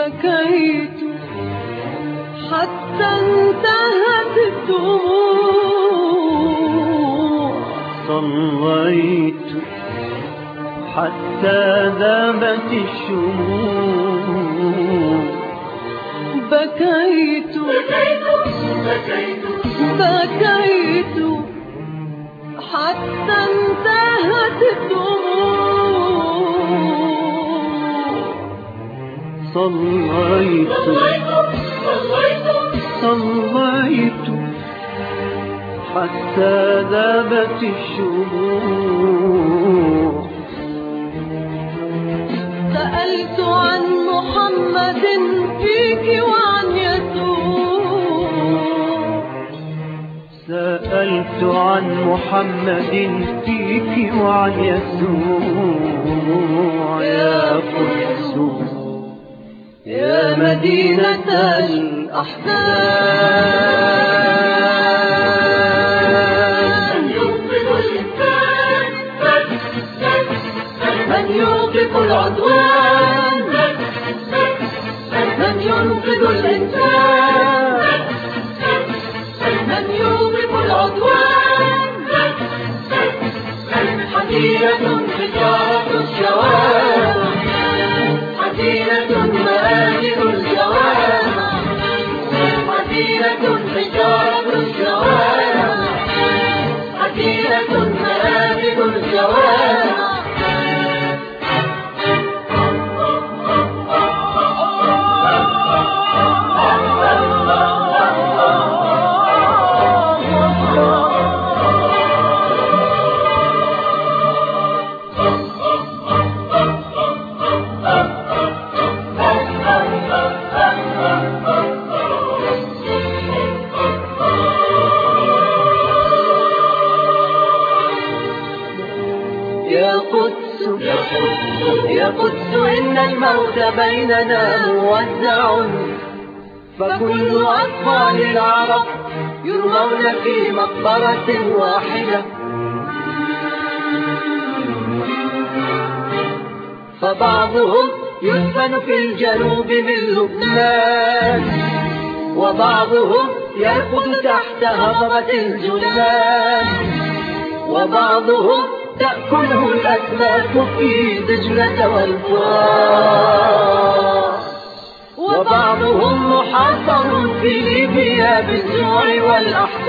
بكيت حتى انتهت الدموع، صليت حتى ذابت الشموع، بكيت بكيت حتى انتهت الدموع، صليت حتى ذابت الشموع، سألت عن محمد فيك وعن يسوع، سألت عن محمد فيك وعن يسوع. يا قدس يا مدينة الأحزان، من يوقف العدوان، من ينقذ الإنسان، من يوقف العدوان، حزينة حجارة الشوارع، حزينة مآذن الجوارع، حزينة حجارة الشوارع، حزينة مآذن الجوارع. يا قدس إن الموت بيننا موزع، فكل أطفال العرب يرمون في مقبرة واحدة، فبعضهم يدفن في الجنوب من لبنان، وبعضهم يرقد تحت هضبة الجولان، وبعضهم تأكله الأسماك في دجلة والفرات، وبعضهم محاصر في ليبيا بالجوع والأحزان.